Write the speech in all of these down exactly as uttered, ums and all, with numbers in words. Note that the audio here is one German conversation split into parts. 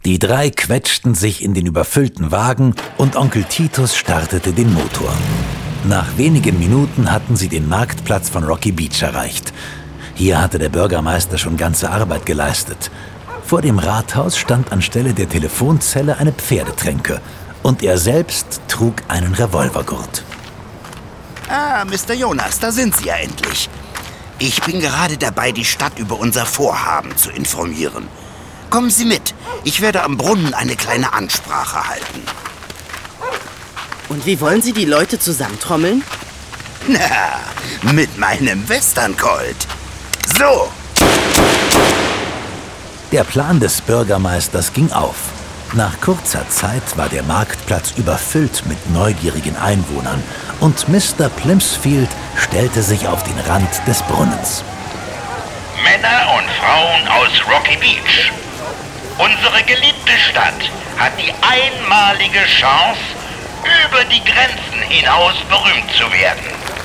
Die drei quetschten sich in den überfüllten Wagen und Onkel Titus startete den Motor. Nach wenigen Minuten hatten sie den Marktplatz von Rocky Beach erreicht. Hier hatte der Bürgermeister schon ganze Arbeit geleistet. Vor dem Rathaus stand anstelle der Telefonzelle eine Pferdetränke und er selbst trug einen Revolvergurt. Ah, Mister Jonas, da sind Sie ja endlich. Ich bin gerade dabei, die Stadt über unser Vorhaben zu informieren. Kommen Sie mit. Ich werde am Brunnen eine kleine Ansprache halten. Und wie wollen Sie die Leute zusammentrommeln? Na, mit meinem Westerncolt. So. Der Plan des Bürgermeisters ging auf. Nach kurzer Zeit war der Marktplatz überfüllt mit neugierigen Einwohnern und Mister Plimsfield stellte sich auf den Rand des Brunnens. Männer und Frauen aus Rocky Beach. Unsere geliebte Stadt hat die einmalige Chance, über die Grenzen hinaus berühmt zu werden.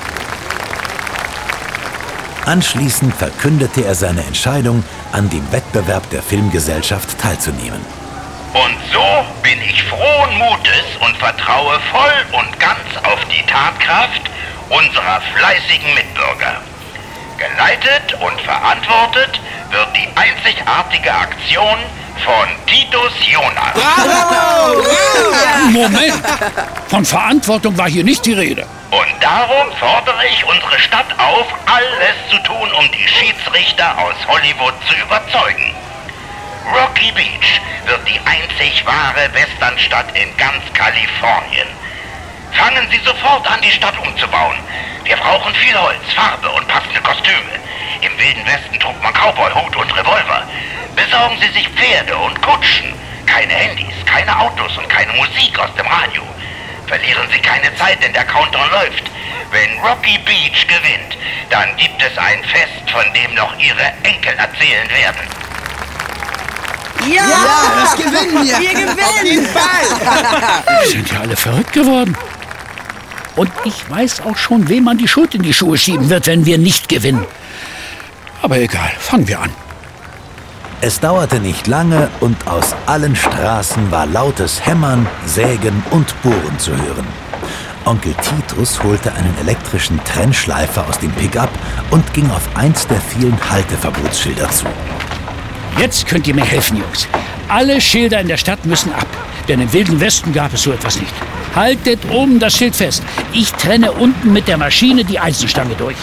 Anschließend verkündete er seine Entscheidung, an dem Wettbewerb der Filmgesellschaft teilzunehmen. Und so bin ich frohen Mutes und vertraue voll und ganz auf die Tatkraft unserer fleißigen Mitbürger. Geleitet und verantwortet wird die einzigartige Aktion von Titus Jonas. Bravo! Moment! Von Verantwortung war hier nicht die Rede. Und darum fordere ich unsere Stadt auf, alles zu tun, um die Schiedsrichter aus Hollywood zu überzeugen. Rocky Beach wird die einzig wahre Westernstadt in ganz Kalifornien. Fangen Sie sofort an, die Stadt umzubauen. Wir brauchen viel Holz, Farbe und passende Kostüme. Im Wilden Westen trug man Cowboy-Hut und Revolver. Besorgen Sie sich Pferde und Kutschen. Keine Handys, keine Autos und keine Musik aus dem Radio. Verlieren Sie keine Zeit, denn der Countdown läuft. Wenn Rocky Beach gewinnt, dann gibt es ein Fest, von dem noch Ihre Enkel erzählen werden. Ja, ja, das gewinnen wir. Wir gewinnen. Auf jeden Fall. Wir sind ja alle verrückt geworden. Und ich weiß auch schon, wem man die Schuld in die Schuhe schieben wird, wenn wir nicht gewinnen. Aber egal, fangen wir an. Es dauerte nicht lange und aus allen Straßen war lautes Hämmern, Sägen und Bohren zu hören. Onkel Titus holte einen elektrischen Trennschleifer aus dem Pickup und ging auf eins der vielen Halteverbotsschilder zu. Jetzt könnt ihr mir helfen, Jungs. Alle Schilder in der Stadt müssen ab, denn im Wilden Westen gab es so etwas nicht. Haltet oben das Schild fest. Ich trenne unten mit der Maschine die Eisenstange durch.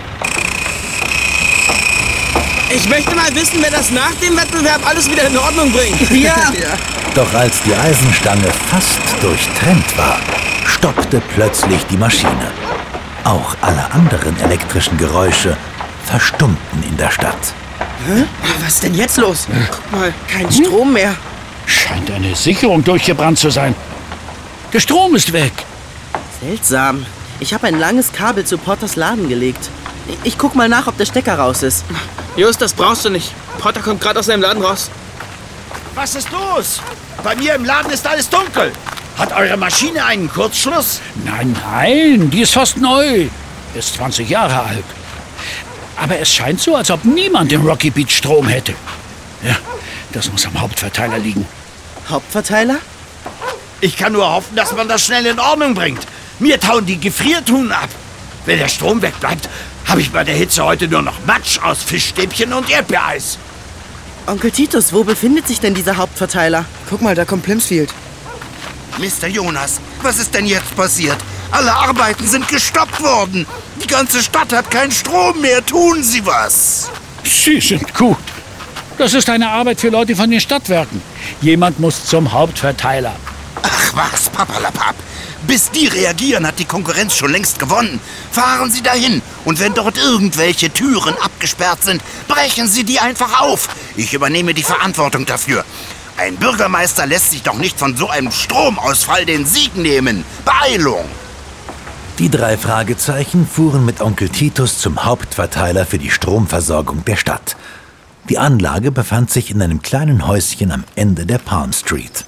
Ich möchte mal wissen, wer das nach dem Wettbewerb alles wieder in Ordnung bringt. Ja. Doch als die Eisenstange fast durchtrennt war, stoppte plötzlich die Maschine. Auch alle anderen elektrischen Geräusche verstummten in der Stadt. Hä? Was ist denn jetzt los? Guck mal, kein Strom mehr. Scheint eine Sicherung durchgebrannt zu sein. Der Strom ist weg. Seltsam. Ich habe ein langes Kabel zu Potters Laden gelegt. Ich guck mal nach, ob der Stecker raus ist. Just, das brauchst du nicht. Potter kommt gerade aus seinem Laden raus. Was ist los? Bei mir im Laden ist alles dunkel. Hat eure Maschine einen Kurzschluss? Nein, nein, die ist fast neu. Ist zwanzig Jahre alt. Aber es scheint so, als ob niemand in Rocky Beach Strom hätte. Ja, das muss am Hauptverteiler liegen. Hauptverteiler? Ich kann nur hoffen, dass man das schnell in Ordnung bringt. Mir tauen die Gefriertruhen ab. Wenn der Strom wegbleibt, habe ich bei der Hitze heute nur noch Matsch aus Fischstäbchen und Erdbeereis. Onkel Titus, wo befindet sich denn dieser Hauptverteiler? Guck mal, da kommt Plimsfield. Mister Jonas, was ist denn jetzt passiert? Alle Arbeiten sind gestoppt worden. Die ganze Stadt hat keinen Strom mehr. Tun Sie was. Sie sind gut. Das ist eine Arbeit für Leute von den Stadtwerken. Jemand muss zum Hauptverteiler. Ach was, Papalapap. Bis die reagieren, hat die Konkurrenz schon längst gewonnen. Fahren Sie dahin und wenn dort irgendwelche Türen abgesperrt sind, brechen Sie die einfach auf. Ich übernehme die Verantwortung dafür. Ein Bürgermeister lässt sich doch nicht von so einem Stromausfall den Sieg nehmen. Beeilung! Die drei Fragezeichen fuhren mit Onkel Titus zum Hauptverteiler für die Stromversorgung der Stadt. Die Anlage befand sich in einem kleinen Häuschen am Ende der Palm Street.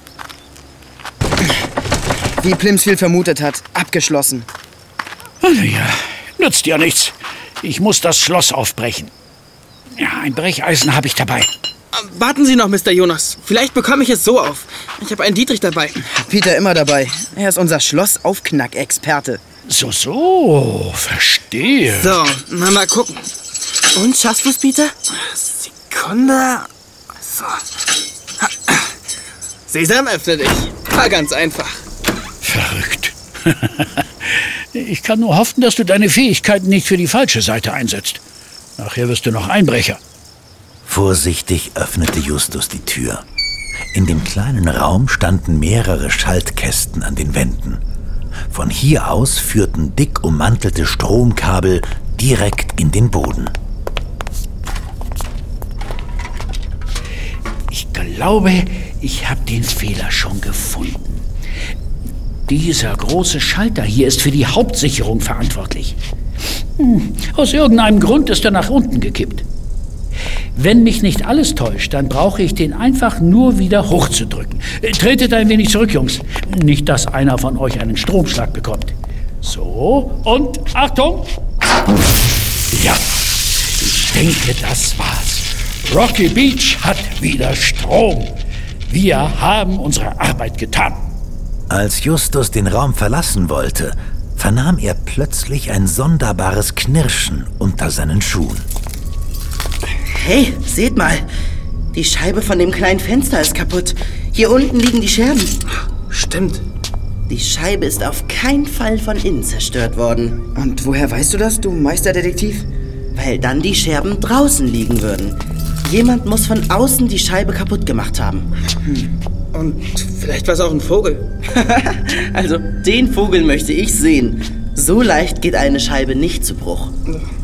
Wie Plimsfield vermutet hat, abgeschlossen. Ja, nützt ja nichts. Ich muss das Schloss aufbrechen. Ja, ein Brecheisen habe ich dabei. Warten Sie noch, Mister Jonas. Vielleicht bekomme ich es so auf. Ich habe einen Dietrich dabei. Peter immer dabei. Er ist unser Schlossaufknack-Experte. So, so, verstehe. So, na mal gucken. Und, schaffst du's, Peter? Sekunde. So. Sesam, öffne dich. War ganz einfach. Verrückt. Ich kann nur hoffen, dass du deine Fähigkeiten nicht für die falsche Seite einsetzt. Nachher wirst du noch Einbrecher. Vorsichtig öffnete Justus die Tür. In dem kleinen Raum standen mehrere Schaltkästen an den Wänden. Von hier aus führten dick ummantelte Stromkabel direkt in den Boden. Ich glaube, ich habe den Fehler schon gefunden. Dieser große Schalter hier ist für die Hauptsicherung verantwortlich. Hm, aus irgendeinem Grund ist er nach unten gekippt. Wenn mich nicht alles täuscht, dann brauche ich den einfach nur wieder hochzudrücken. Tretet ein wenig zurück, Jungs. Nicht, dass einer von euch einen Stromschlag bekommt. So, und Achtung! Ja, ich denke, das war's. Rocky Beach hat wieder Strom. Wir haben unsere Arbeit getan. Als Justus den Raum verlassen wollte, vernahm er plötzlich ein sonderbares Knirschen unter seinen Schuhen. Hey, seht mal. Die Scheibe von dem kleinen Fenster ist kaputt. Hier unten liegen die Scherben. Stimmt. Die Scheibe ist auf keinen Fall von innen zerstört worden. Und woher weißt du das, du Meisterdetektiv? Weil dann die Scherben draußen liegen würden. Jemand muss von außen die Scheibe kaputt gemacht haben. Hm. Und vielleicht war es auch ein Vogel. Also, den Vogel möchte ich sehen. So leicht geht eine Scheibe nicht zu Bruch.